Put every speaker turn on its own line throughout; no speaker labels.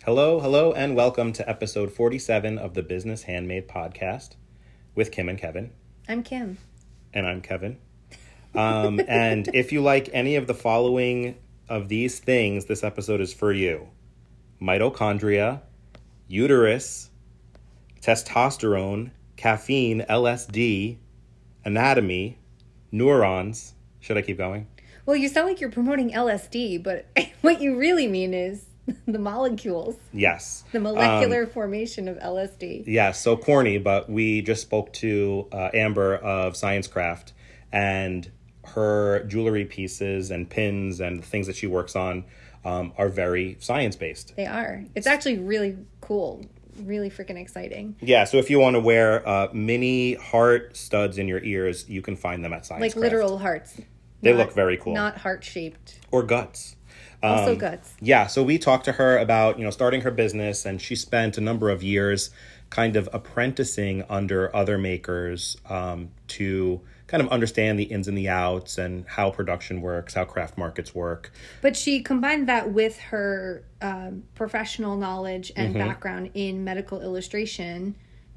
Hello, and welcome to episode 47 of the Business Handmade podcast with Kim and Kevin.
I'm Kim.
And I'm Kevin. And if you like any of the following of these things, this episode is for you. Mitochondria, uterus, testosterone, caffeine, LSD, anatomy, neurons. Should I keep going?
Well, you sound like you're promoting LSD, but what you really mean is the molecules.
Yes.
The molecular formation of LSD.
Yeah, so corny, but we just spoke to Amber of ScienceCraft, and her jewelry pieces and pins and things that she works on are very science-based.
They are. It's actually really cool. Really freaking exciting.
Yeah, so if you want to wear mini heart studs in your ears, you can find them at ScienceCraft.
Like literal hearts.
They look very cool.
Not heart-shaped.
Or guts.
Also guts.
Yeah, so we talked to her about, starting her business, and she spent a number of years kind of apprenticing under other makers to kind of understand the ins and the outs and how production works, how craft markets work.
But she combined that with her professional knowledge and background in medical illustration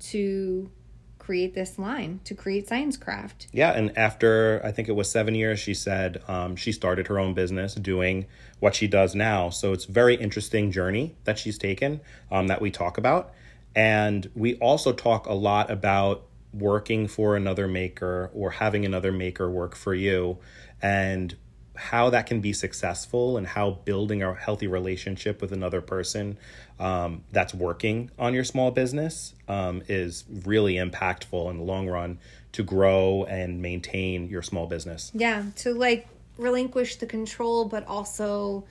to create this line, to create ScienceCraft.
Yeah, and after, I think it was 7 years, she said she started her own business doing what she does now. So it's a very interesting journey that she's taken that we talk about. And we also talk a lot about working for another maker or having another maker work for you and how that can be successful and how building a healthy relationship with another person that's working on your small business is really impactful in the long run to grow and maintain your small business.
Yeah, to relinquish the control, but also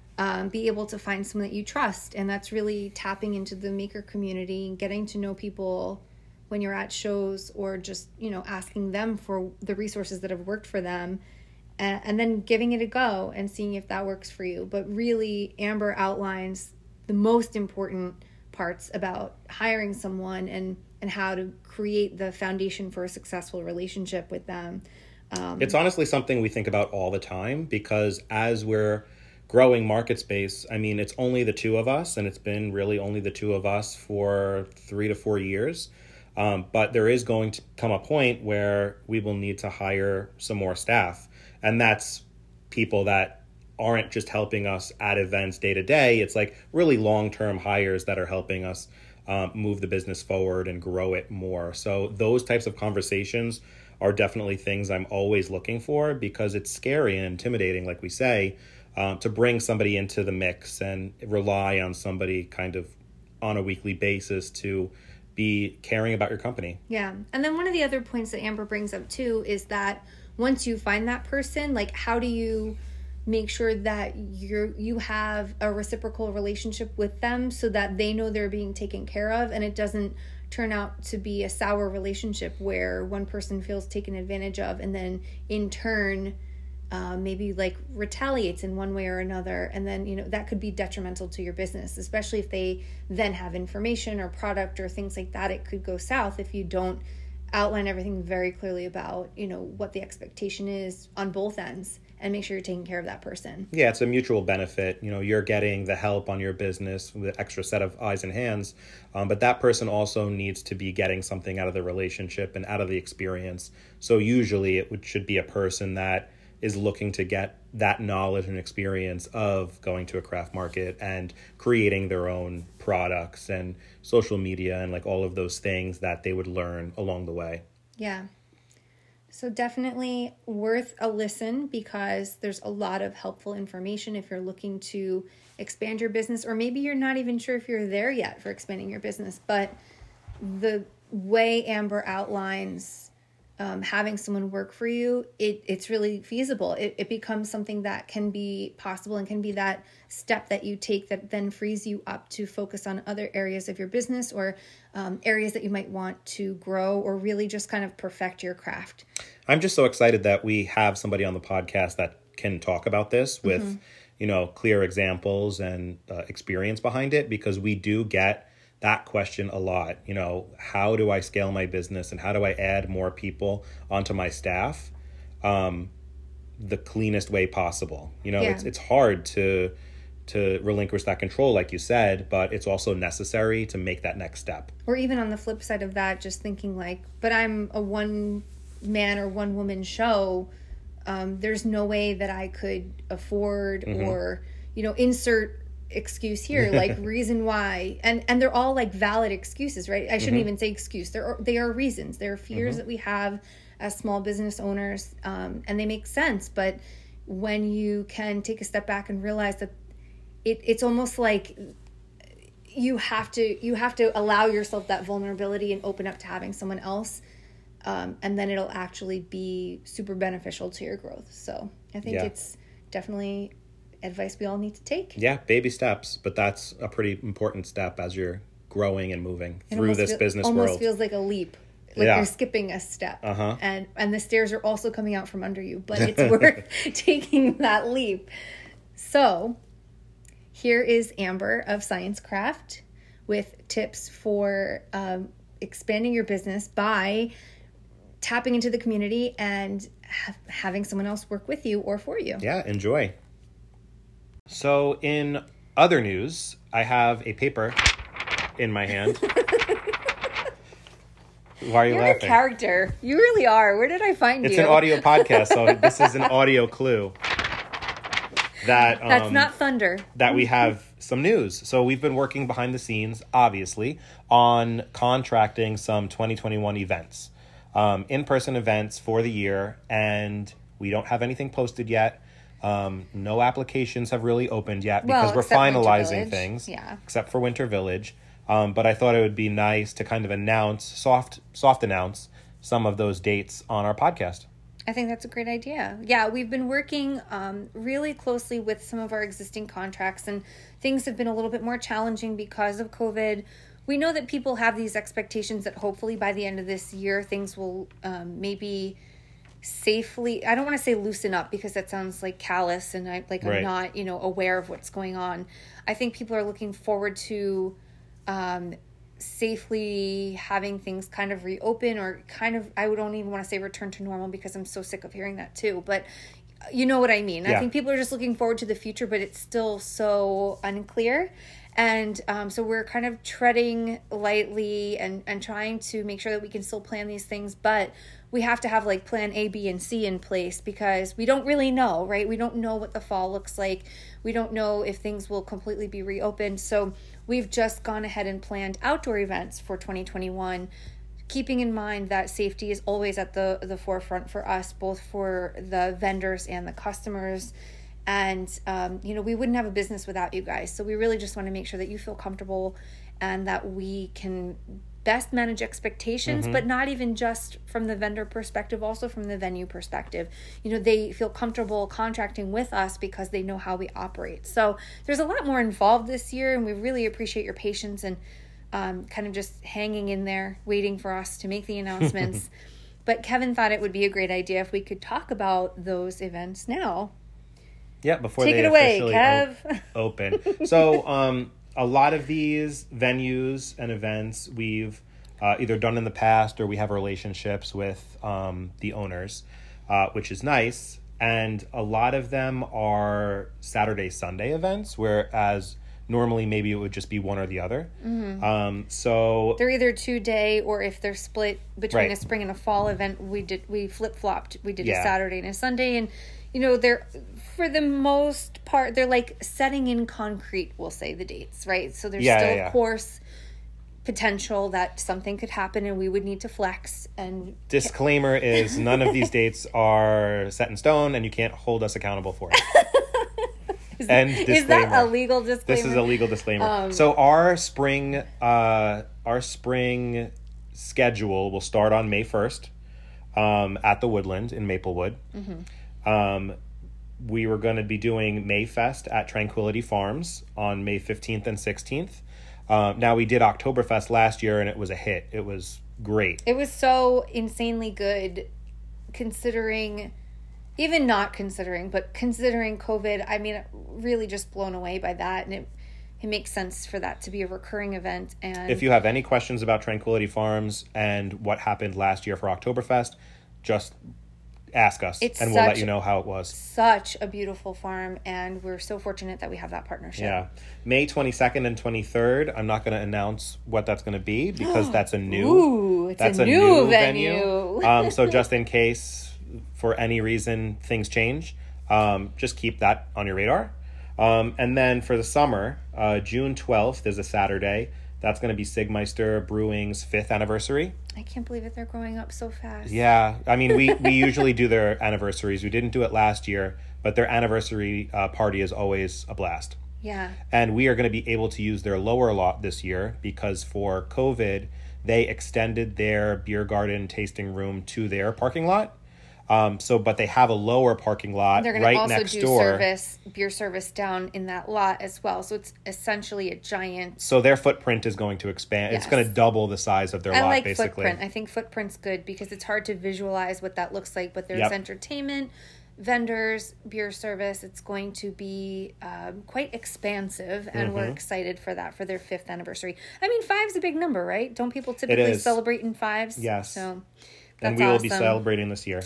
be able to find someone that you trust. And that's really tapping into the maker community and getting to know people when you're at shows, or just, asking them for the resources that have worked for them, and then giving it a go and seeing if that works for you. But really, Amber outlines the most important parts about hiring someone and how to create the foundation for a successful relationship with them.
It's honestly something we think about all the time, because as we're growing market space, it's only the two of us, and it's been really only the two of us for 3 to 4 years. But there is going to come a point where we will need to hire some more staff. And that's people that aren't just helping us at events day to day. It's like really long-term hires that are helping us move the business forward and grow it more. So those types of conversations are definitely things I'm always looking for, because it's scary and intimidating, like we say, to bring somebody into the mix and rely on somebody kind of on a weekly basis to be caring about your company.
Yeah. And then one of the other points that Amber brings up too is that once you find that person, how do you make sure that you have a reciprocal relationship with them so that they know they're being taken care of, and it doesn't turn out to be a sour relationship where one person feels taken advantage of and then in turn maybe retaliates in one way or another, and then that could be detrimental to your business, especially if they then have information or product or things like that. It could go south if you don't outline everything very clearly about what the expectation is on both ends, and make sure you're taking care of that person.
Yeah, it's a mutual benefit. You're getting the help on your business with the extra set of eyes and hands, but that person also needs to be getting something out of the relationship and out of the experience. So usually it should be a person that is looking to get that knowledge and experience of going to a craft market and creating their own products and social media and all of those things that they would learn along the way.
Yeah. So definitely worth a listen, because there's a lot of helpful information if you're looking to expand your business, or maybe you're not even sure if you're there yet for expanding your business. But the way Amber outlines having someone work for you, it's really feasible. It becomes something that can be possible and can be that step that you take that then frees you up to focus on other areas of your business, or areas that you might want to grow, or really just kind of perfect your craft.
I'm just so excited that we have somebody on the podcast that can talk about this with, clear examples and experience behind it, because we do get that question a lot. How do I scale my business, and how do I add more people onto my staff the cleanest way possible? It's hard to to relinquish that control, like you said, but it's also necessary to make that next step.
Or even on the flip side of that, just thinking like, but I'm a one man or one woman show. There's no way that I could afford or, insert excuse here, like reason why. And they're all like valid excuses, right? I shouldn't even say excuse. They are reasons. There are fears that we have as small business owners, and they make sense. But when you can take a step back and realize that it's almost like you have to allow yourself that vulnerability and open up to having someone else, and then it'll actually be super beneficial to your growth. So I think it's definitely advice we all need to take.
Yeah, baby steps, but that's a pretty important step as you're growing and moving through this business world.
Almost feels like a leap. Like you're skipping a step. And the stairs are also coming out from under you, but it's worth taking that leap. So here is Amber of Science Craft with tips for expanding your business by tapping into the community and having someone else work with you or for you.
Yeah, enjoy. So in other news, I have a paper in my hand. Why are you laughing?
You're a character. You really are. Where did I find you?
It's an audio podcast, so this is an audio clue.
That's not thunder.
That we have some news. So we've been working behind the scenes, obviously, on contracting some 2021 events. In-person events for the year, and we don't have anything posted yet. No applications have really opened yet because we're finalizing things, except for Winter Village. But I thought it would be nice to kind of announce, soft announce some of those dates on our podcast.
I think that's a great idea. Yeah, we've been working really closely with some of our existing contracts, and things have been a little bit more challenging because of COVID. We know that people have these expectations that hopefully by the end of this year, things will maybe safely, I don't want to say loosen up because that sounds like callous and I'm not, aware of what's going on. I think people are looking forward to safely having things kind of reopen or kind of, I don't even want to say return to normal because I'm so sick of hearing that too, but you know what I mean. Yeah. I think people are just looking forward to the future, but it's still so unclear. And so we're kind of treading lightly and trying to make sure that we can still plan these things, but we have to have like plan A, B, and C in place because we don't really know, right? We don't know what the fall looks like. We don't know if things will completely be reopened. So we've just gone ahead and planned outdoor events for 2021, keeping in mind that safety is always at the forefront for us, both for the vendors and the customers. And, we wouldn't have a business without you guys. So we really just want to make sure that you feel comfortable and that we can best manage expectations, but not even just from the vendor perspective, also from the venue perspective. They feel comfortable contracting with us because they know how we operate. So there's a lot more involved this year, and we really appreciate your patience and kind of just hanging in there, waiting for us to make the announcements. But Kevin thought it would be a great idea if we could talk about those events now.
Yeah, before
Take
they
it away,
officially
Kev.
Open. So a lot of these venues and events we've either done in the past or we have relationships with the owners, which is nice. And a lot of them are Saturday, Sunday events, whereas normally maybe it would just be one or the other. So
they're either 2-day, or if they're split between a spring and a fall event, we flip-flopped. We did a Saturday and a Sunday, and they're, for the most part, they're like setting in concrete, we'll say, the dates, right? So there's still, of course, potential that something could happen and we would need to flex. And
disclaimer is none of these dates are set in stone and you can't hold us accountable for it.
Is that a legal disclaimer?
This is a legal disclaimer. So our spring schedule will start on May 1st at the Woodland in Maplewood. We were going to be doing Mayfest at Tranquility Farms on May 15th and 16th. Now, we did Oktoberfest last year, and it was a hit. It was great.
It was so insanely good, considering, even not considering, but considering COVID. I mean, really just blown away by that, and it makes sense for that to be a recurring event. And
if you have any questions about Tranquility Farms and what happened last year for Oktoberfest, just ask us,
It's
and we'll let
such-
you know how it was.
Such a beautiful farm, and we're so fortunate that we have that partnership.
Yeah. May 22nd and 23rd. I'm not going to announce what that's going to be because that's a new
venue.
So just in case, for any reason, things change, just keep that on your radar. And then for the summer, June 12th is a Saturday. That's going to be Sigmeister Brewing's 5th anniversary.
I can't believe it. They're growing up so fast.
Yeah. I mean, we usually do their anniversaries. We didn't do it last year, but their anniversary party is always a blast.
Yeah.
And we are going to be able to use their lower lot this year because for COVID, they extended their beer garden tasting room to their parking lot. But they have a lower parking lot
They're
right
going to also
next
do
door.
beer service down in that lot as well. So it's essentially a giant.
So their footprint is going to expand.
Yes.
It's going to double the size of their
I
lot,
like
basically.
footprint. I think footprint's good because it's hard to visualize what that looks like. But there's
Yep.
entertainment, vendors, beer service. It's going to be quite expansive, and we're excited for that for their 5th anniversary. I mean, 5's a big number, right? Don't people typically
is.
celebrate in 5s?
Yes.
So that's
And we will be
awesome.
celebrating this year.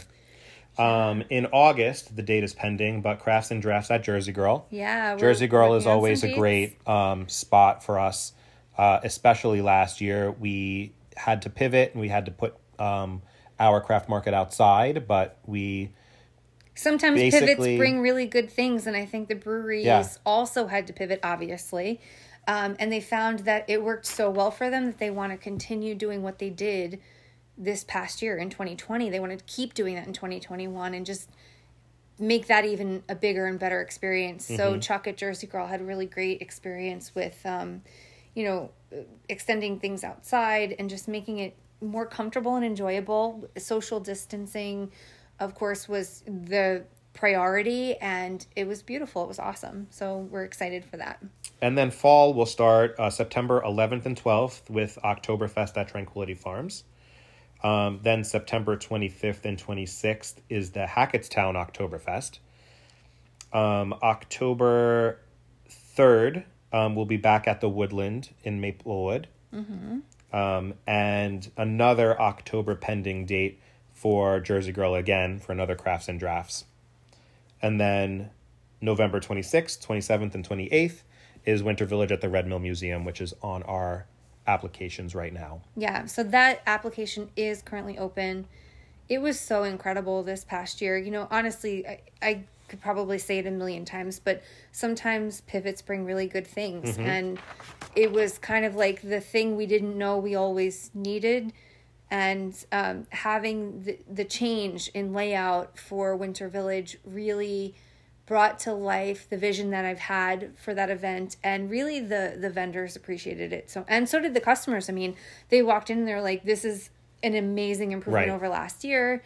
In August, the date is pending, but Crafts and Drafts at Jersey Girl.
Yeah, we're
Jersey Girl is
working on
always
some
a great spot for us, especially last year. We had to pivot and we had to put our craft market outside, but
Sometimes
basically-
pivots bring really good things, and I think the breweries
Yeah.
also had to pivot, obviously. And they found that it worked so well for them that they want to continue doing what they did this past year in 2020. They wanted to keep doing that in 2021 and just make that even a bigger and better experience. So Chuck at Jersey Girl had a really great experience with, extending things outside and just making it more comfortable and enjoyable. Social distancing, of course, was the priority, and it was beautiful. It was awesome. So we're excited for that.
And then fall will start September 11th and 12th with Oktoberfest at Tranquility Farms. Then September 25th and 26th is the Hackettstown Oktoberfest. October 3rd, we'll be back at the Woodland in Maplewood. And another October pending date for Jersey Girl again for another Crafts and Drafts. And then November 26th, 27th, and 28th is Winter Village at the Red Mill Museum, which is on our applications right now.
Yeah, so that application is currently open. It was so incredible this past year. Honestly, I could probably say it a million times, but sometimes pivots bring really good things. And it was kind of like the thing we didn't know we always needed. And having the change in layout for Winter Village really brought to life the vision that I've had for that event, and really the vendors appreciated it. So did the customers. I mean, they walked in and they're like, this is an amazing improvement over last year.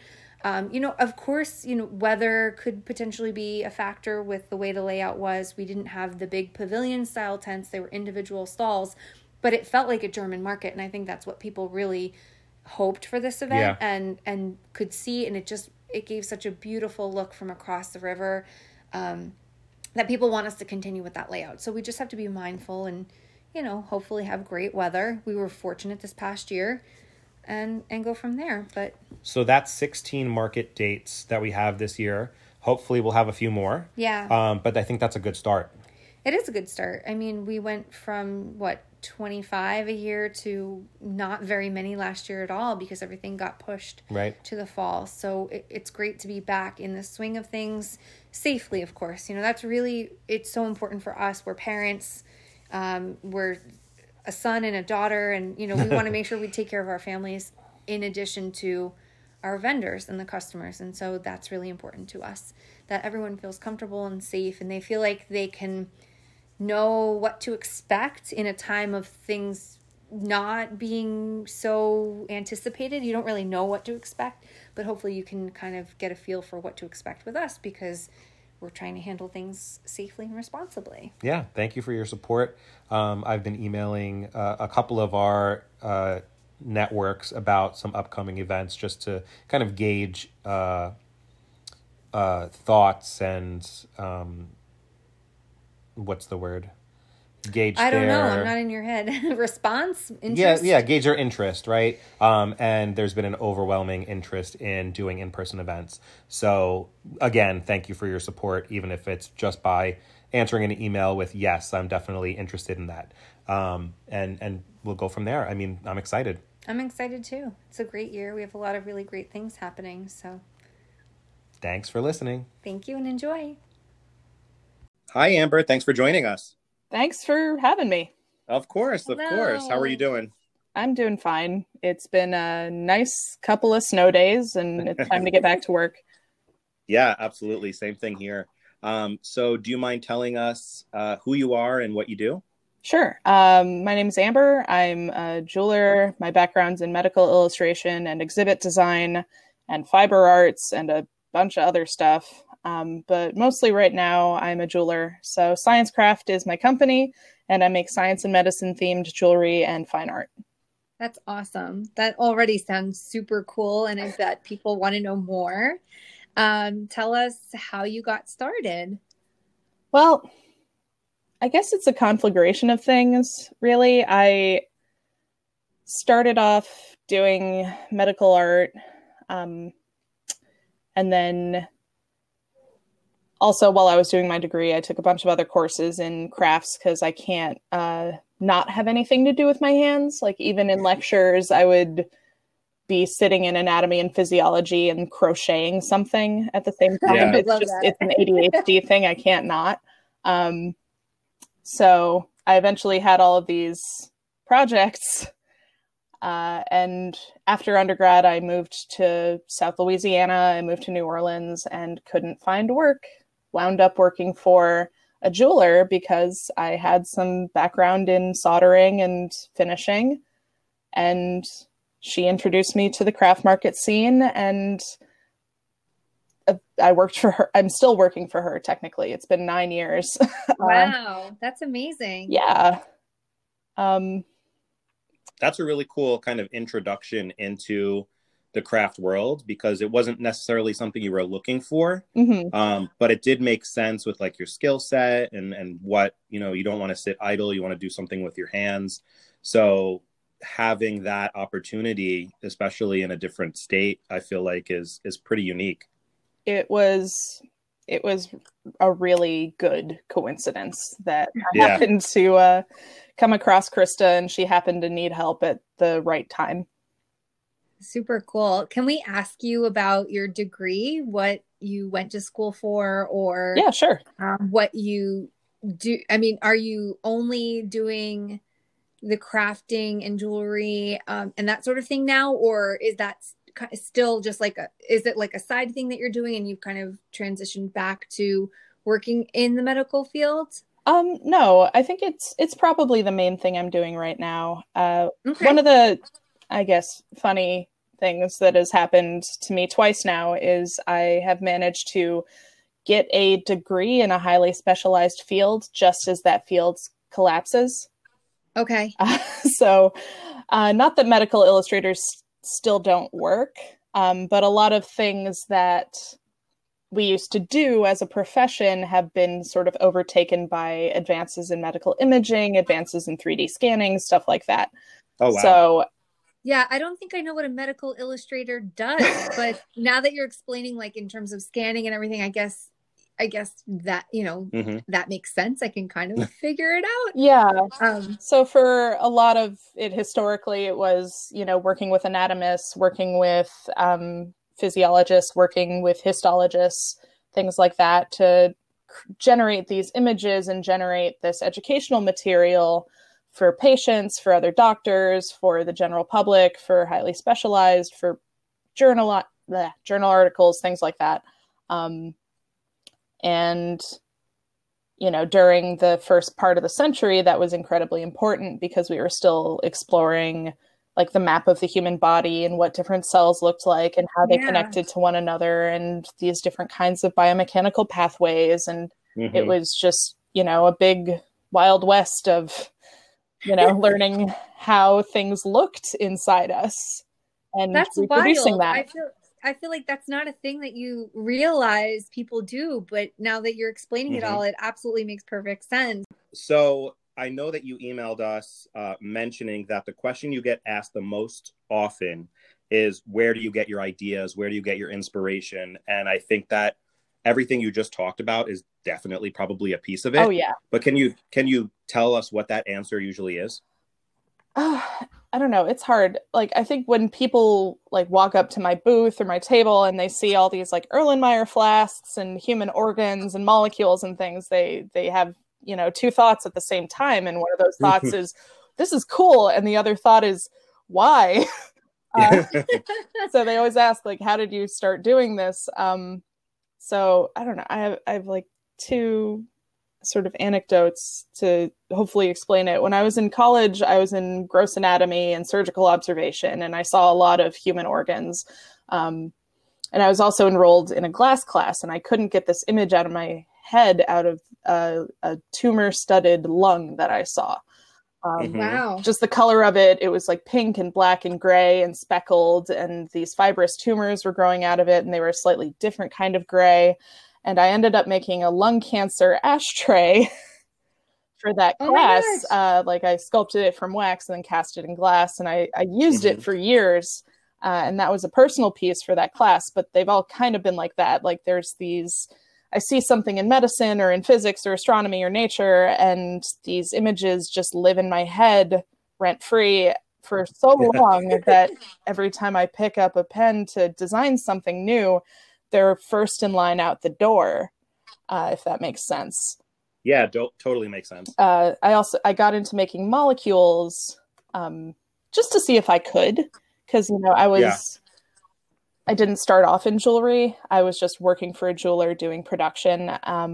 Of course, weather could potentially be a factor with the way the layout was. We didn't have the big pavilion style tents. They were individual stalls, but it felt like a German market. And I think that's what people really hoped for this event and could see. And it gave such a beautiful look from across the river. That people want us to continue with that layout. So we just have to be mindful and, hopefully have great weather. We were fortunate this past year and go from there. But
so that's 16 market dates that we have this year. Hopefully we'll have a few more.
Yeah.
But I think that's a good start.
It is a good start. I mean, we went from 25 a year to not very many last year at all because everything got pushed to the fall. So it's great to be back in the swing of things safely, of course. That's really, it's so important for us. We're parents, we're a son and a daughter, and, we want to make sure we take care of our families in addition to our vendors and the customers. And so that's really important to us, that everyone feels comfortable and safe and they feel like they can know what to expect in a time of things not being so anticipated. You don't really know what to expect, but hopefully you can kind of get a feel for what to expect with us because we're trying to handle things safely and responsibly.
Yeah, thank you for your support. I've been emailing a couple of our networks about some upcoming events just to kind of gauge thoughts and what's the word? gauge
I don't know. I'm
their
not in your head. Response?
yeah,
Interest?
yeah, gauge their interest, right? And there's been an overwhelming interest in doing in-person events. So again, thank you for your support, even if it's just by answering an email with yes, I'm definitely interested in that. And we'll go from there. I mean, I'm excited.
I'm excited too. It's a great year. We have a lot of really great things happening. So
Thanks for listening.
thank you and enjoy.
Hi, Amber. Thanks for joining us.
Thanks for having me.
Of course, of course. How are you doing?
I'm doing fine. It's been a nice couple of snow days, and it's time to get back to work.
Yeah, absolutely. Same thing here. So do you mind telling us who you are and what you do?
Sure. My name is Amber. I'm a jeweler. My background's in medical illustration and exhibit design and fiber arts and a bunch of other stuff. But mostly right now, I'm a jeweler. So Science Craft is my company, and I make science and medicine themed jewelry and fine art.
That's awesome. That already sounds super cool. And I bet people want to know more. Tell us how you got started.
Well, I guess it's a conflagration of things, really. I started off doing medical art, and then also while I was doing my degree, I took a bunch of other courses in crafts because I can't not have anything to do with my hands. Like even in lectures, I would be sitting in anatomy and physiology and crocheting something at the same time.
Yeah.
It's an ADHD thing. I can't not. So I eventually had all of these projects. And after undergrad, I moved to South Louisiana. I moved to New Orleans and couldn't find work. Wound up working for a jeweler because I had some background in soldering and finishing. And she introduced me to the craft market scene, and I worked for her. I'm still working for her, technically. It's been 9 years.
Wow, that's amazing.
Yeah.
That's a really cool kind of introduction into the craft world because it wasn't necessarily something you were looking for.
Mm-hmm.
But it did make sense with like your skill set and what, you don't want to sit idle. You want to do something with your hands. So having that opportunity, especially in a different state, I feel like is pretty unique.
It was a really good coincidence that I happened to come across Krista, and she happened to need help at the right time.
Super cool. Can we ask you about your degree, what you went to school for, or
yeah, sure.
What you do? I mean, are you only doing the crafting and jewelry and that sort of thing now, or is that still just is it like a side thing that you're doing and you've kind of transitioned back to working in the medical field?
No, I think it's probably the main thing I'm doing right now.
Okay.
One of the, I guess, funny things that has happened to me twice now is I have managed to get a degree in a highly specialized field just as that field collapses.
Okay.
So not that medical illustrators still don't work, but a lot of things that we used to do as a profession have been sort of overtaken by advances in medical imaging, advances in 3D scanning, stuff like that.
Oh, wow.
So
yeah, I don't think I know what a medical illustrator does, but now that you're explaining, like in terms of scanning and everything, I guess that,
Mm-hmm.
that makes sense. I can kind of figure it out.
Yeah. So for a lot of it historically, it was, working with anatomists, working with physiologists, working with histologists, things like that to generate these images and generate this educational material for patients, for other doctors, for the general public, for highly specialized, for journal articles, things like that. And, during the first part of the century, that was incredibly important because we were still exploring like the map of the human body and what different cells looked like and how they connected to one another and these different kinds of biomechanical pathways. And it was just, a big wild west of, learning how things looked inside us and
that's
reproducing
wild.
that.
I feel like that's not a thing that you realize people do, but now that you're explaining it all, it absolutely makes perfect sense.
So I know that you emailed us mentioning that the question you get asked the most often is, where do you get your ideas? Where do you get your inspiration? And I think that everything you just talked about is definitely probably a piece of it.
Oh yeah.
But can you tell us what that answer usually is?
I don't know. It's hard. Like, I think when people like walk up to my booth or my table and they see all these like Erlenmeyer flasks and human organs and molecules and things, they have, you know, two thoughts at the same time. And one of those thoughts is, this is cool. And the other thought is, why? So they always ask, like, how did you start doing this? So I don't know. I have like two sort of anecdotes to hopefully explain it. When I was in college, I was in gross anatomy and surgical observation, and I saw a lot of human organs. And I was also enrolled in a glass class, and I couldn't get this image out of my head out of a tumor-studded lung that I saw.
Wow.
Just the color of it, it was like pink and black and gray and speckled, and these fibrous tumors were growing out of it, and they were a slightly different kind of gray. And I ended up making a lung cancer ashtray for that class. Like, I sculpted it from wax and then cast it in glass, and I used it for years. And that was a personal piece for that class, but they've all kind of been like that. Like, there's these, I see something in medicine or in physics or astronomy or nature, and these images just live in my head rent free for so long that every time I pick up a pen to design something new, they're first in line out the door, if that makes sense.
Yeah, totally makes sense.
I got into making molecules just to see if I could, because, you know, I didn't start off in jewelry. I was just working for a jeweler doing production. Let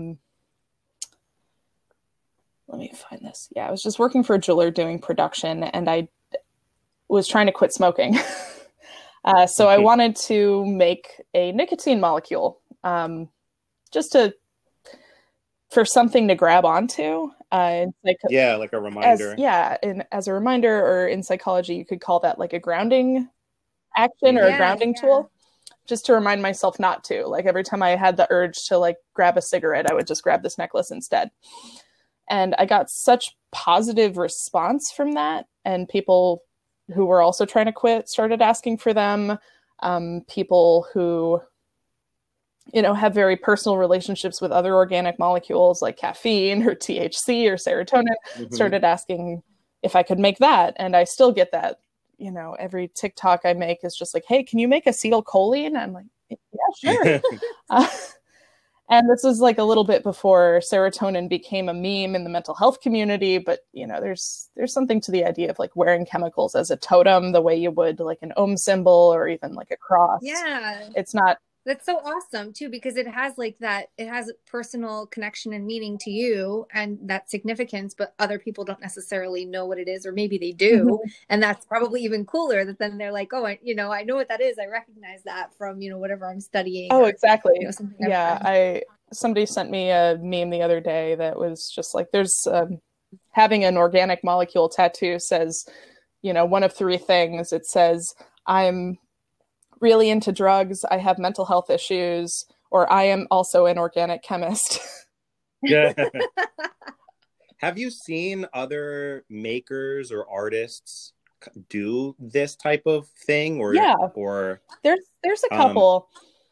me find this. Yeah, I was just working for a jeweler doing production, and I was trying to quit smoking. So I wanted to make a nicotine molecule, just for something to grab onto. Like
a reminder.
As a reminder, or in psychology, you could call that like a grounding action or a grounding tool, just to remind myself not to. Like, every time I had the urge to like grab a cigarette, I would just grab this necklace instead. And I got such positive response from that, and people who were also trying to quit started asking for them. People who, you know, have very personal relationships with other organic molecules like caffeine or THC or serotonin started asking if I could make that. And I still get that, you know, every TikTok I make is just like, hey, can you make acetylcholine? I'm like, yeah, sure. And this is like a little bit before serotonin became a meme in the mental health community. But, you know, there's something to the idea of like wearing chemicals as a totem, the way you would like an ohm symbol or even like a cross.
Yeah.
It's not.
That's so awesome too, because it has like that, it has personal connection and meaning to you and that significance, but other people don't necessarily know what it is, or maybe they do. And that's probably even cooler, that then they're like, oh, I know what that is. I recognize that from, you know, whatever I'm studying.
Oh, exactly.
You know, something
somebody sent me a meme the other day that was just like, there's having an organic molecule tattoo says, you know, one of three things. It says, I'm really into drugs, I have mental health issues, or I am also an organic chemist.
Yeah. Have you seen other makers or artists do this type of thing? Or
there's a couple.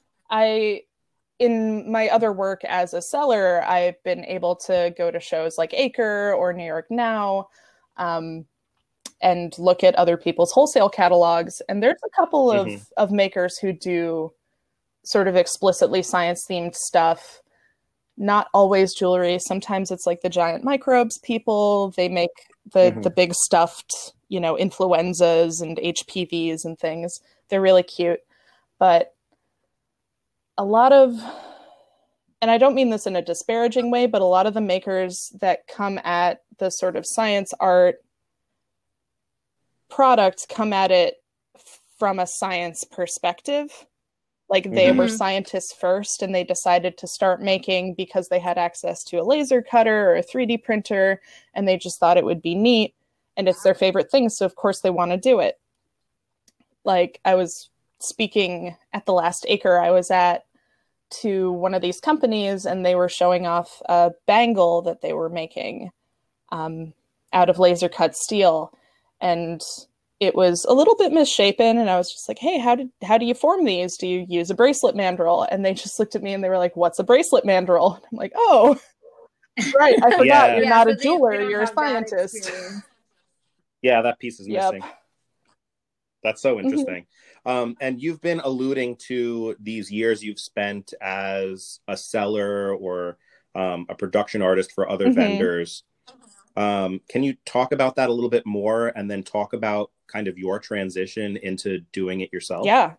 In my other work as a seller, I've been able to go to shows like Acre or New York Now, and look at other people's wholesale catalogs. And there's a couple of makers who do sort of explicitly science-themed stuff. Not always jewelry. Sometimes it's like the giant microbes people. They make the big stuffed, you know, influenzas and HPVs and things. They're really cute. But a lot of, and I don't mean this in a disparaging way, but a lot of the makers that come at the sort of science art products come at it from a science perspective. Like, they were scientists first, and they decided to start making because they had access to a laser cutter or a 3D printer, and they just thought it would be neat, and it's their favorite thing, so of course they want to do it. Like, I was speaking at the last Acre I was at to one of these companies, and they were showing off a bangle that they were making. out of laser cut steel. And it was a little bit misshapen, and I was just like, hey, how do you form these? Do you use a bracelet mandrel? And they just looked at me and they were like, what's a bracelet mandrel? And I'm like, oh, right, I forgot. You're not a jeweler, you're a scientist.
Yeah, that piece is missing. That's so interesting. And you've been alluding to these years you've spent as a seller or a production artist for other vendors. Can you talk about that a little bit more, and then talk about kind of your transition into doing it yourself?
Yeah.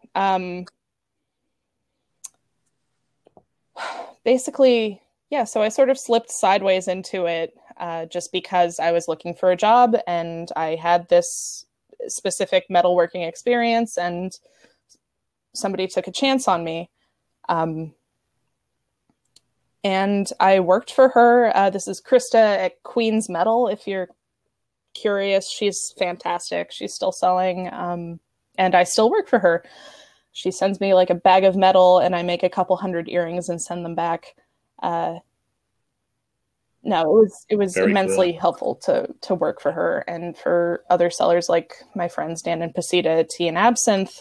Basically, yeah, so I sort of slipped sideways into it just because I was looking for a job and I had this specific metalworking experience, and somebody took a chance on me. And I worked for her. This is Krista at Queen's Metal. If you're curious, she's fantastic. She's still selling. And I still work for her. She sends me like a bag of metal and I make a couple hundred earrings and send them back. No, it was very immensely helpful to work for her, and for other sellers like my friends Dan and Pasita at Tea and Absinthe.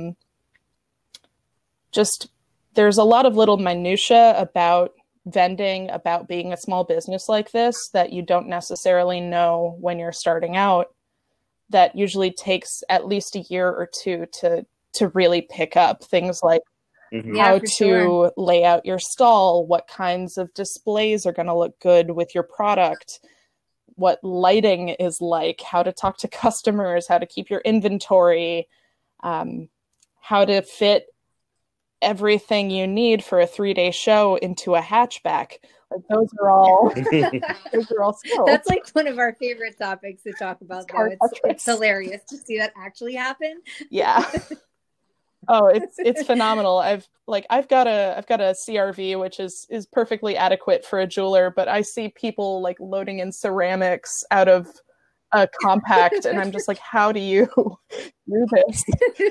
Just there's a lot of little minutia about vending, about being a small business like this, that you don't necessarily know when you're starting out, that usually takes at least a year or two to really pick up. Things like how to lay out your stall, what kinds of displays are going to look good with your product, what lighting is like, how to talk to customers, how to keep your inventory, how to fit everything you need for a 3-day show into a hatchback. Like those are all skills.
That's like one of our favorite topics to talk about, though. It's hilarious to see that actually happen.
Yeah. Oh, it's phenomenal. I've got a CRV, which is perfectly adequate for a jeweler, but I see people like loading in ceramics out of a compact, and I'm just like, how do you do this?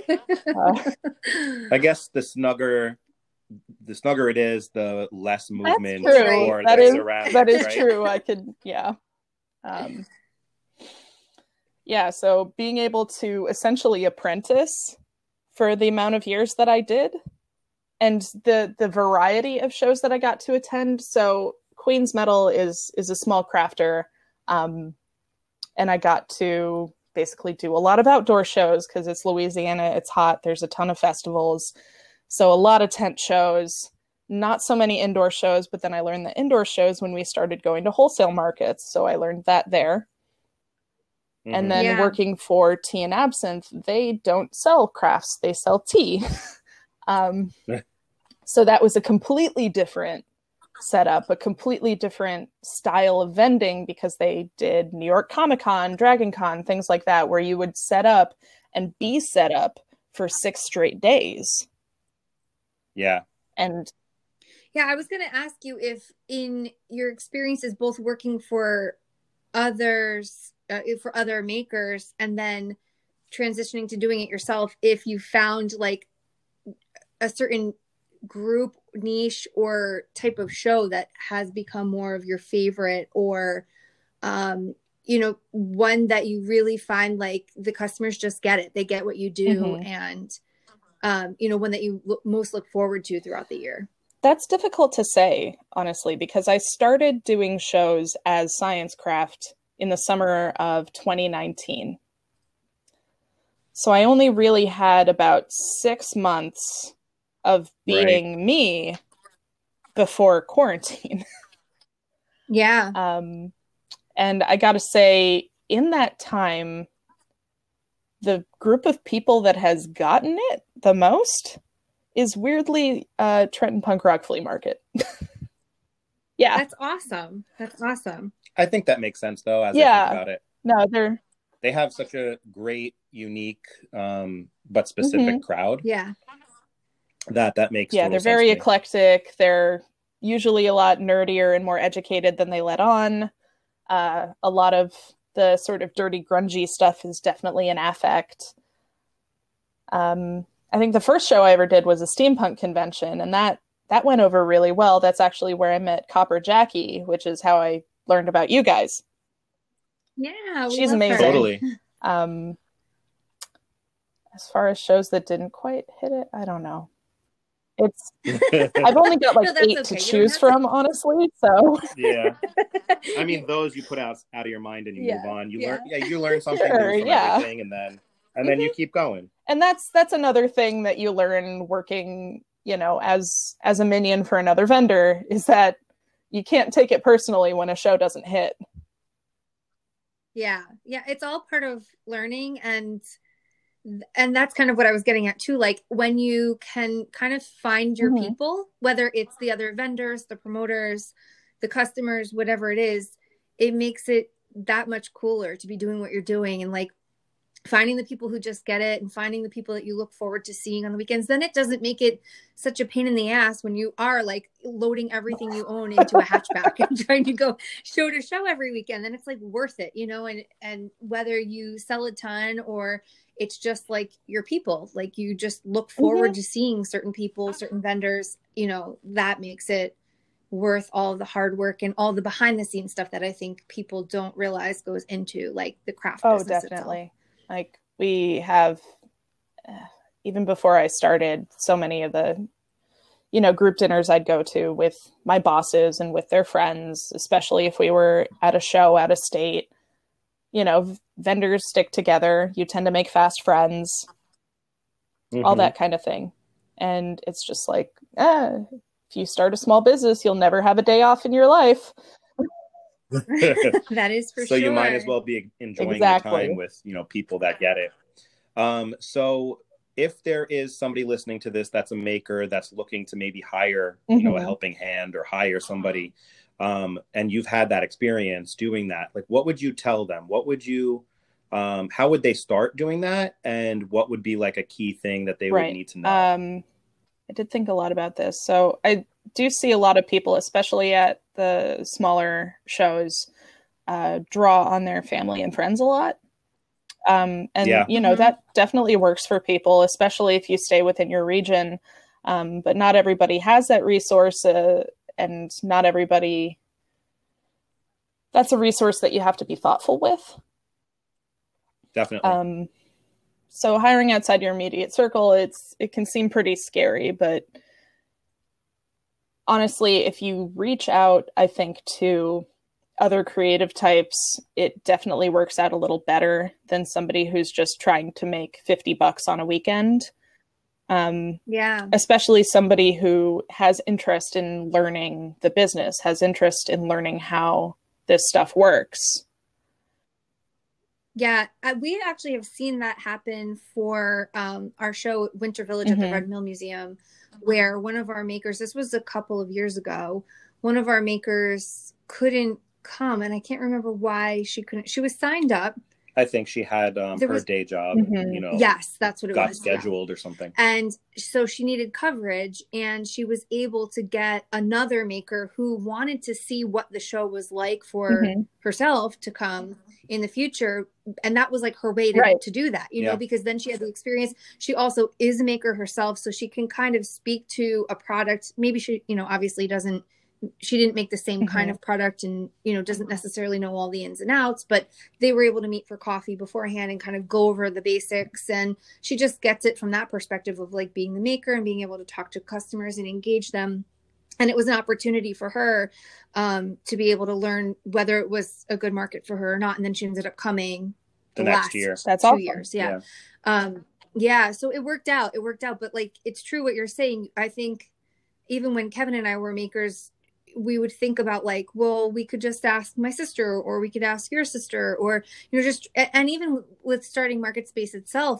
I guess the snugger it is, the less movement.
That's true.
Or
that
the
is
ceramics,
that is
right?
true. I could, yeah. Yeah, so being able to essentially apprentice for the amount of years that I did, and the variety of shows that I got to attend. So Queen's Metal is a small crafter, and I got to basically do a lot of outdoor shows because it's Louisiana, it's hot, there's a ton of festivals. So a lot of tent shows, not so many indoor shows, but then I learned the indoor shows when we started going to wholesale markets. So I learned that there. And then working for Tea and Absinthe, they don't sell crafts, they sell tea. So that was a completely different setup, a completely different style of vending, because they did New York Comic Con, Dragon Con, things like that, where you would set up and be set up for 6 straight days.
Yeah.
And
yeah, I was going to ask you if in your experiences, both working for others, for other makers, and then transitioning to doing it yourself, if you found like a certain group, niche, or type of show that has become more of your favorite, or one that you really find like the customers just get it, they get what you do, and one that you most look forward to throughout the year.
That's difficult to say, honestly, because I started doing shows as Science Craft in the summer of 2019. So I only really had about 6 months of being me before quarantine.
Yeah.
And I got to say, in that time, the group of people that has gotten it the most is weirdly Trenton Punk Rock Flea Market. Yeah.
That's awesome. That's awesome.
I think that makes sense, though, as I think about it.
No,
they have such a great, unique, but specific crowd.
Yeah.
That makes
they're very eclectic. They're usually a lot nerdier and more educated than they let on. A lot of the sort of dirty, grungy stuff is definitely an affect. I think the first show I ever did was a steampunk convention, and that went over really well. That's actually where I met Copper Jackie, which is how I learned about you guys.
Yeah, we
She's
love her.
amazing.
Totally.
As far as shows that didn't quite hit it, I don't know. I've only got like
No, that's
8
okay.
to
You don't
choose
have
from, honestly. So
Yeah. I mean, those you put out of your mind and you move on. You learn, you learn something
Sure,
new from everything, and then you keep going.
And that's another thing that you learn working, as a minion for another vendor, is that you can't take it personally when a show doesn't hit.
Yeah, it's all part of learning, and that's kind of what I was getting at too. Like when you can kind of find your people, whether it's the other vendors, the promoters, the customers, whatever it is, it makes it that much cooler to be doing what you're doing, and like finding the people who just get it and finding the people that you look forward to seeing on the weekends. Then it doesn't make it such a pain in the ass when you are like loading everything you own into a hatchback and trying to go show to show every weekend. Then it's like worth it, and whether you sell a ton or it's just like your people, like you just look forward to seeing certain people, certain vendors, that makes it worth all of the hard work and all the behind the scenes stuff that I think people don't realize goes into like the craft business
definitely
itself.
Like we have, even before I started, so many of the, group dinners I'd go to with my bosses and with their friends, especially if we were at a show out of state. Vendors stick together. You tend to make fast friends, all that kind of thing. And it's just like, if you start a small business, you'll never have a day off in your life.
That is for sure.
So you might as well be enjoying your time with, people that get it. So if there is somebody listening to this that's a maker that's looking to maybe hire, a helping hand or hire somebody, and you've had that experience doing that, like what would you tell them? What would you, how would they start doing that? And what would be like a key thing that they would need to know?
I did think a lot about this. So I do see a lot of people, especially at the smaller shows, draw on their family and friends a lot. That definitely works for people, especially if you stay within your region. But not everybody has that resource, and not everybody, that's a resource that you have to be thoughtful with.
Definitely.
So hiring outside your immediate circle, it can seem pretty scary, but honestly, if you reach out, I think, to other creative types, it definitely works out a little better than somebody who's just trying to make $50 on a weekend. Especially somebody who has interest in learning the business, has interest in learning how this stuff works.
Yeah, we actually have seen that happen for our show Winter Village at the Red Mill Museum, where one of our makers, this was a couple of years ago, one of our makers couldn't come, and I can't remember why she couldn't. She was signed up.
I think she had her day job,
Yes, that's what it
got
was.
scheduled or something.
And so she needed coverage, and she was able to get another maker who wanted to see what the show was like for herself to come in the future. And that was like her way to do that, because then she had the experience. She also is a maker herself, so she can kind of speak to a product. Maybe she, obviously she didn't make the same kind of product and, doesn't necessarily know all the ins and outs, but they were able to meet for coffee beforehand and kind of go over the basics. And she just gets it from that perspective of like being the maker and being able to talk to customers and engage them. And it was an opportunity for her to be able to learn whether it was a good market for her or not. And then she ended up coming
the next year.
That's 2 years. Yeah. So it worked out. But like, it's true what you're saying. I think even when Kevin and I were makers, we would think about like, well, we could just ask my sister, or we could ask your sister, or, and even with starting Market Space itself,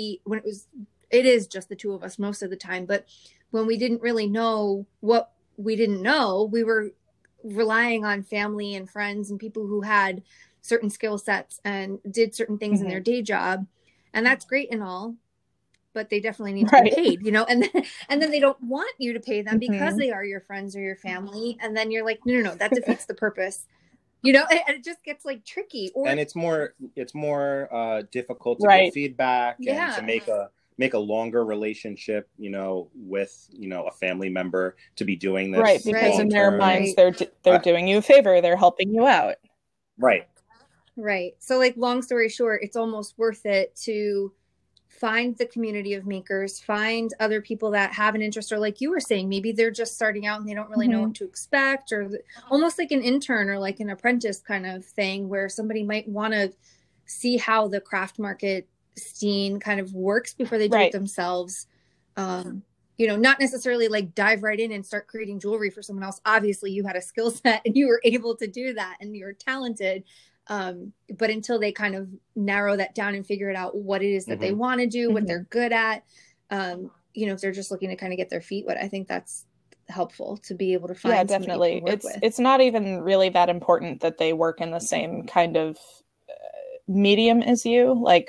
it is just the two of us most of the time. But when we didn't really know what we didn't know, we were relying on family and friends and people who had certain skill sets and did certain things in their day job. And that's great and all, but they definitely need to be paid, and then they don't want you to pay them because they are your friends or your family. And then you're like, no, that defeats the purpose, and it just gets like tricky. And
it's more difficult to get feedback and to make a longer relationship, with, a family member to be doing this.
Right. Because in their minds, they're doing you a favor. They're helping you out.
Right.
Right. So, like, long story short, it's almost worth it to find the community of makers, find other people that have an interest, or like you were saying, maybe they're just starting out and they don't really know what to expect, or almost like an intern or like an apprentice kind of thing, where somebody might want to see how the craft market scene kind of works before they do it themselves. Not necessarily like dive right in and start creating jewelry for someone else. Obviously, you had a skill set and you were able to do that and you're talented. But until they kind of narrow that down and figure it out what it is that they want to do, what they're good at, if they're just looking to kind of get their feet wet, I think that's helpful to be able to find.
Yeah, definitely. It's not even really that important that they work in the same kind of medium as you. Like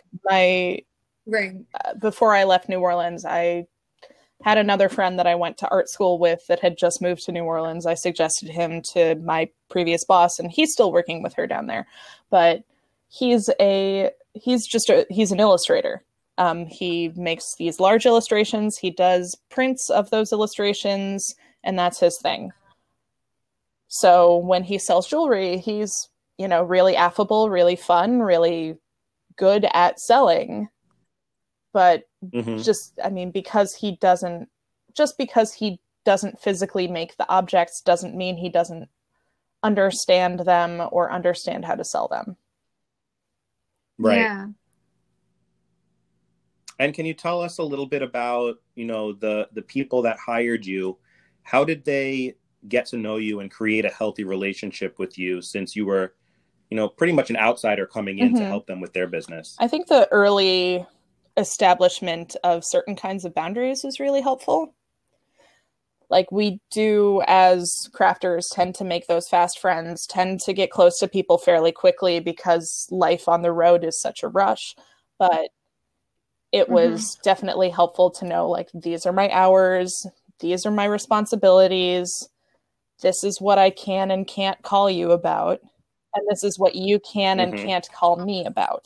before I left New Orleans, I had another friend that I went to art school with that had just moved to New Orleans. I suggested him to my previous boss, and he's still working with her down there. But he's an illustrator. He makes these large illustrations. He does prints of those illustrations, and that's his thing. So when he sells jewelry, he's, really affable, really fun, really good at selling. But because he doesn't physically make the objects doesn't mean he doesn't understand them or understand how to sell them.
Right. Yeah. And can you tell us a little bit about, the people that hired you? How did they get to know you and create a healthy relationship with you, since you were, pretty much an outsider coming in to help them with their business?
I think the early establishment of certain kinds of boundaries was really helpful. Like, we do, as crafters, tend to make those fast friends, tend to get close to people fairly quickly because life on the road is such a rush. But it was definitely helpful to know, like, these are my hours, these are my responsibilities, this is what I can and can't call you about, and this is what you can and can't call me about.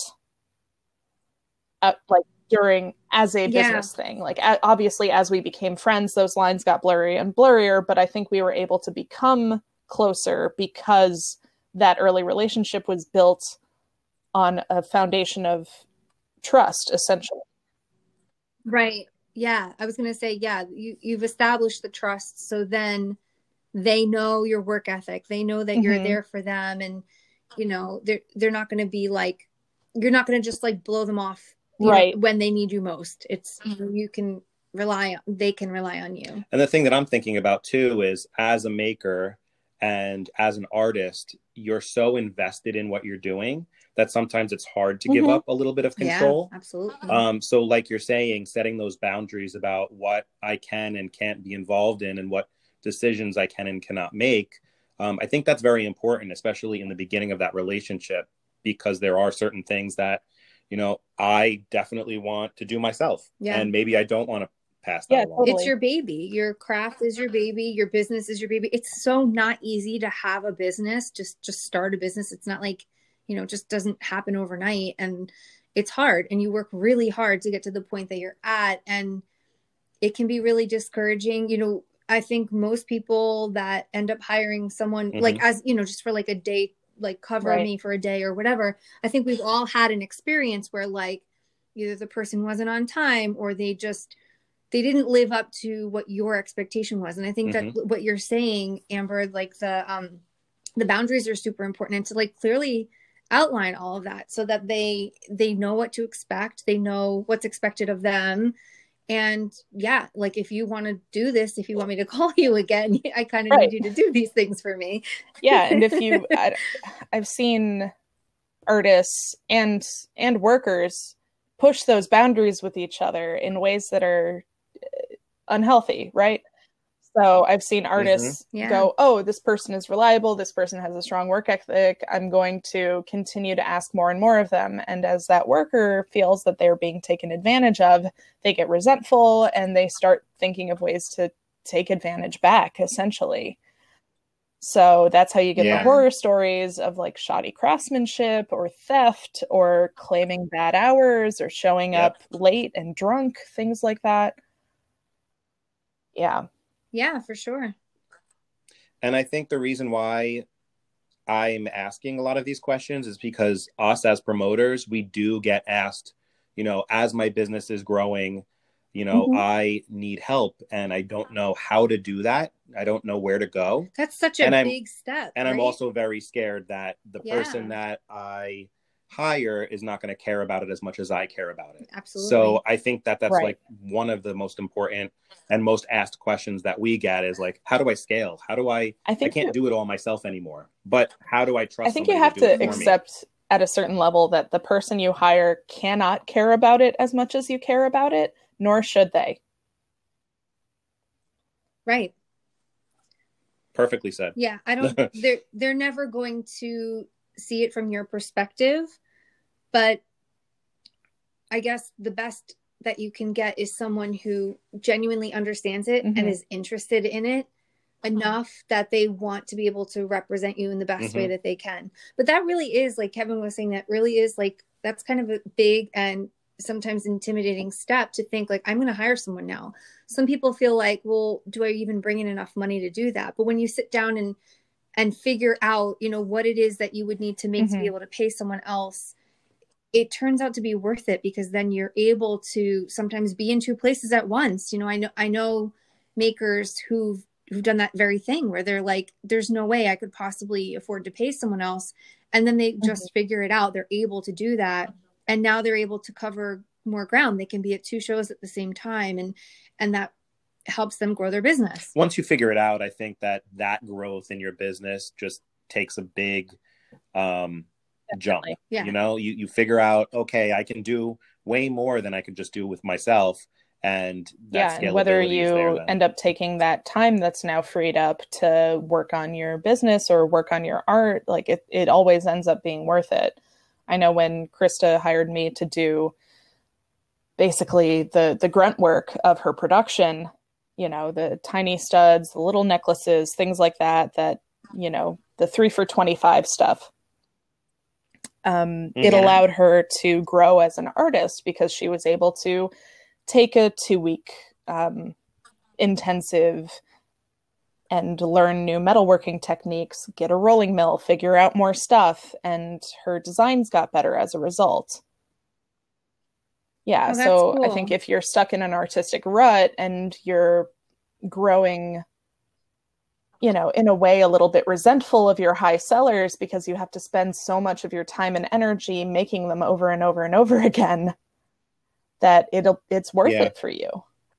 As a business thing. Like, obviously, as we became friends, those lines got blurry and blurrier, but I think we were able to become closer because that early relationship was built on a foundation of trust, essentially.
Right. Yeah. I was going to say, you've established the trust. So then they know your work ethic. They know that you're there for them. And, they're not going to be like, you're not going to just like blow them off when they need you most. It's, they can rely on you.
And the thing that I'm thinking about too is, as a maker and as an artist, you're so invested in what you're doing that sometimes it's hard to give up a little bit of control.
Yeah, absolutely.
So like you're saying, setting those boundaries about what I can and can't be involved in and what decisions I can and cannot make. I think that's very important, especially in the beginning of that relationship, because there are certain things that, I definitely want to do myself. Yeah. And maybe I don't want to pass that along.
Totally. It's your baby. Your craft is your baby. Your business is your baby. It's so not easy to have a business, just start a business. It's not like, it just doesn't happen overnight, and it's hard, and you work really hard to get to the point that you're at. And it can be really discouraging. I think most people that end up hiring someone like, as, just for like a day, like cover me for a day or whatever, I think we've all had an experience where like either the person wasn't on time or they didn't live up to what your expectation was. And I think that what you're saying, Amber, like the boundaries are super important, and to like clearly outline all of that so that they know what to expect. They know what's expected of them. And like, if you want to do this, if you want me to call you again, I kind of need you to do these things for me.
Yeah. And I've seen artists and workers push those boundaries with each other in ways that are unhealthy, right? So I've seen artists go, oh, this person is reliable, this person has a strong work ethic, I'm going to continue to ask more and more of them. And as that worker feels that they're being taken advantage of, they get resentful and they start thinking of ways to take advantage back, essentially. So that's how you get the horror stories of like shoddy craftsmanship or theft or claiming bad hours or showing up late and drunk, things like that. Yeah.
Yeah, for sure.
And I think the reason why I'm asking a lot of these questions is because us as promoters, we do get asked, as my business is growing,
Mhm.
I need help and I don't know how to do that. I don't know where to go.
That's such a
And I'm
big step,
and I'm
right?
also very scared that the person
Yeah,
that I hire is not going to care about it as much as I care about it. So
absolutely.
I think that that's
Right.
like one of the most important and most asked questions that we get is like, how do I scale? How do
I
I
think
can't
you
do it all myself anymore, but how do I
I
trust
think you
somebody to
have
do it
to
for me?
accept at a certain level that the person you hire cannot care about it as much as you care about it, nor should they.
Right.
Perfectly said.
Yeah, I don't they're never going to see it from your perspective, but I guess the best that you can get is someone who genuinely understands it and
Hmm.
is interested in it enough that they want to be able to represent you in the best way
Hmm.
that they can. But that really is, like Kevin was saying, that really is like, that's kind of a big and sometimes intimidating step to think like, I'm going to hire someone now. Some people feel like, well, do I even bring in enough money to do that? But when you sit down and figure out, what it is that you would need to make to be
Hmm.
able to pay someone else, it turns out to be worth it, because then you're able to sometimes be in two places at once. I know makers who've done that very thing where they're like, there's no way I could possibly afford to pay someone else, and then they
Hmm.
just figure it out. They're able to do that, and now they're able to cover more ground. They can be at two shows at the same time, and that helps them grow their business.
Once you figure it out, I think that growth in your business just takes a big um, jump.
Definitely.
Yeah.
You figure out, okay, I can do way more than I could just do with myself, and that
Yeah, and whether
scalability is there
you
then.
end up taking that time that's now freed up to work on your business or work on your art, like it always ends up being worth it. I know when Krista hired me to do basically the grunt work of her production, the tiny studs, the little necklaces, things like that, the 3 for 25 stuff. It
Hmm.
Yeah.
allowed her to grow as an artist because she was able to take a 2 week intensive and learn new metalworking techniques, get a rolling mill, figure out more stuff, and her designs got better as a result. Yeah,
Oh, that's
so I think
cool.
if you're stuck in an artistic rut and you're growing, in a way a little bit resentful of your high sellers because you have to spend so much of your time and energy making them over and over and over again, that it's worth
Yeah.
it for you.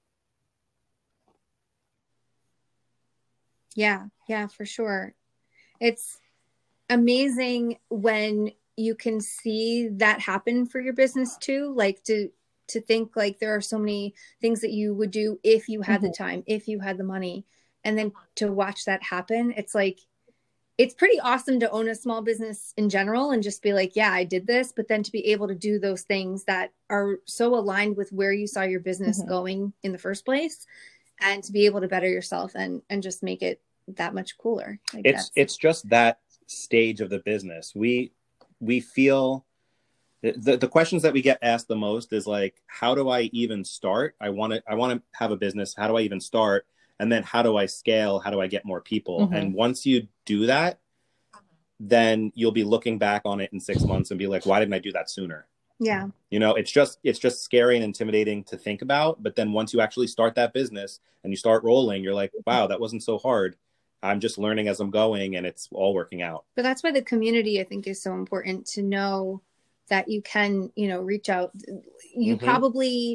Yeah, yeah, for sure. It's amazing when you can see that happen for your business too, like to think like there are so many things that you would do if you had the
Mm-hmm.
time, if you had the money, and then to watch that happen. It's like, it's pretty awesome to own a small business in general and just be like, yeah, I did this, but then to be able to do those things that are so aligned with where you saw your business
Mm-hmm.
going in the first place, and to be able to better yourself and just make it that much cooler. Like, that's
It's just that stage of the business. We feel the questions that we get asked the most is like, how do I even start? I want to have a business. How do I even start? And then how do I scale? How do I get more people?
Mm-hmm.
And once you do that, then you'll be looking back on it in 6 months and be like, why didn't I do that sooner?
yeah.
It's just scary and intimidating to think about. But then once you actually start that business and you start rolling, you're like, wow, that wasn't so hard. I'm just learning as I'm going, and it's all working out.
But that's why the community, I think, is so important, to know that you can, reach out. You
Mm-hmm.
probably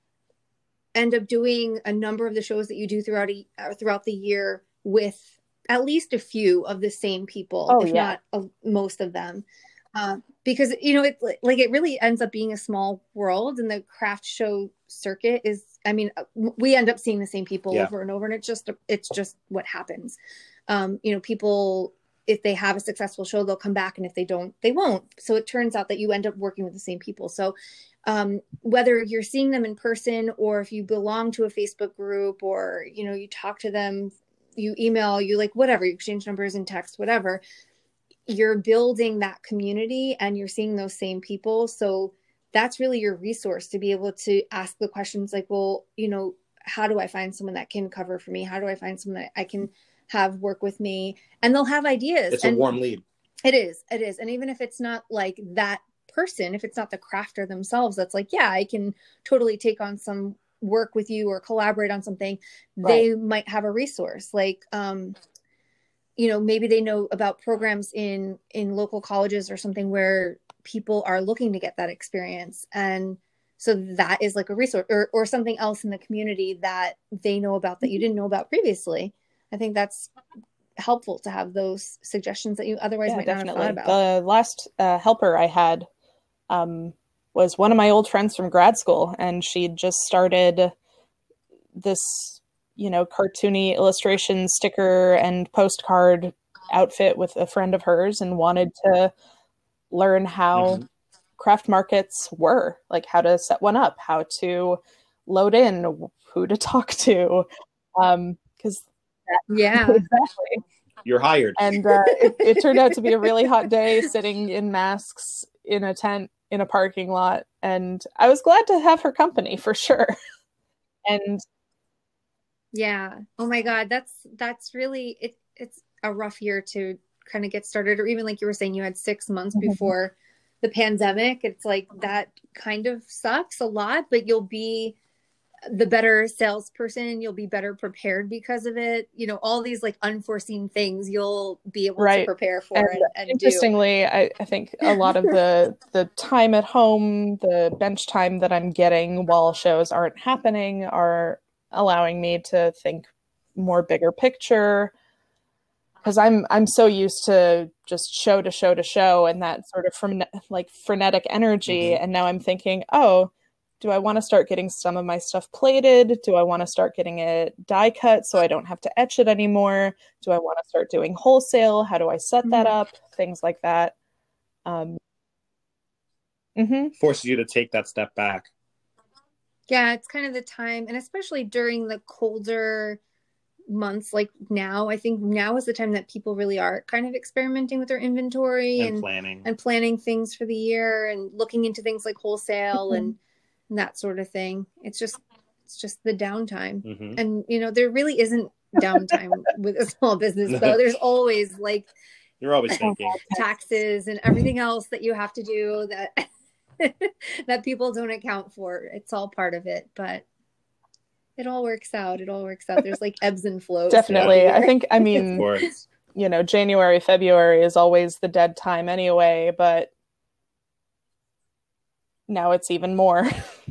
end up doing a number of the shows that you do throughout the year with at least a few of the same people,
Oh
if
yeah.
not most of them. Because it like it really ends up being a small world, and the craft show circuit is, I mean, we end up seeing the same people
Yeah.
over and over, and it's just what happens. People, if they have a successful show, they'll come back, and if they don't, they won't. So it turns out that you end up working with the same people. So whether you're seeing them in person, or if you belong to a Facebook group, or you talk to them, you email, you like whatever, you exchange numbers and text, whatever, you're building that community and you're seeing those same people. So that's really your resource, to be able to ask the questions like, well, how do I find someone that can cover for me? How do I find someone that I can have work with me? And they'll have ideas.
It's a
And
warm lead.
It is. And even if it's not like that person, if it's not the crafter themselves, that's like, yeah, I can totally take on some work with you or collaborate on something. They might have a resource like, maybe they know about programs in local colleges or something where people are looking to get that experience. And so that is like a resource or something else in the community that they know about that you didn't know about previously. I think that's helpful to have those suggestions that you otherwise might not have thought about.
The last helper I had was one of my old friends from grad school, and she'd just started this, cartoony illustration sticker and postcard outfit with a friend of hers, and wanted to learn how craft markets were, like how to set one up, how to load in, who to talk to, because
exactly.
You're hired.
And it turned out to be a really hot day, sitting in masks in a tent in a parking lot, and I was glad to have her company for sure. And
yeah, oh my God, that's really it's a rough year to kind of get started, or even like you were saying, you had 6 months before the pandemic. It's like that kind of sucks a lot, but you'll be the better salesperson, you'll be better prepared because of it. All these like unforeseen things you'll be able to prepare for and
interestingly, do. I think a lot of the time at home, the bench time that I'm getting while shows aren't happening are allowing me to think more bigger picture, because I'm so used to just show to show to show and that sort of frenetic energy. And now I'm thinking, oh, do I want to start getting some of my stuff plated? Do I want to start getting it die cut so I don't have to etch it anymore? Do I want to start doing wholesale? How do I set that up? Things like that.
Forces you to take that step back.
Yeah, it's kind of the time, and especially during the colder months like now, I think now is the time that people really are kind of experimenting with their inventory and planning things for the year and looking into things like wholesale and that sort of thing. It's just the downtime. And there really isn't downtime with a small business though. There's always like,
you're always thinking
taxes and everything else that you have to do that that people don't account for. It's all part of it, but it all works out. There's like ebbs and flows.
Definitely. I think, January, February is always the dead time anyway, but now it's even more.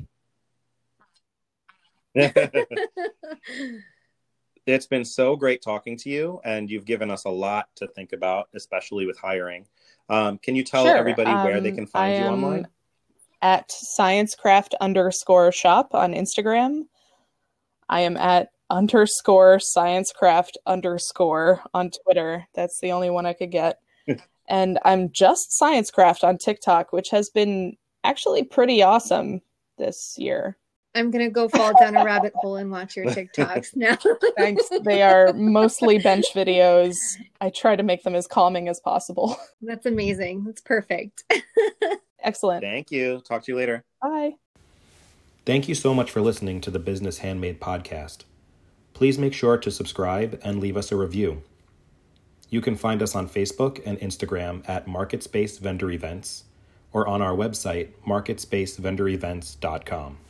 It's been so great talking to you, and you've given us a lot to think about, especially with hiring. Can you tell everybody where they can find you online?
At sciencecraft_shop on Instagram. I am at _sciencecraft_ on Twitter. That's the only one I could get. And I'm just Sciencecraft on TikTok, which has been actually pretty awesome this year.
I'm going to go fall down a rabbit hole and watch your TikToks now.
Thanks. They are mostly bench videos. I try to make them as calming as possible.
That's amazing. That's perfect.
Excellent.
Thank you. Talk to you later.
Bye.
Thank you so much for listening to the Business Handmade podcast. Please make sure to subscribe and leave us a review. You can find us on Facebook and Instagram at MarketSpace Vendor Events or on our website, marketspacevendoresvents.com.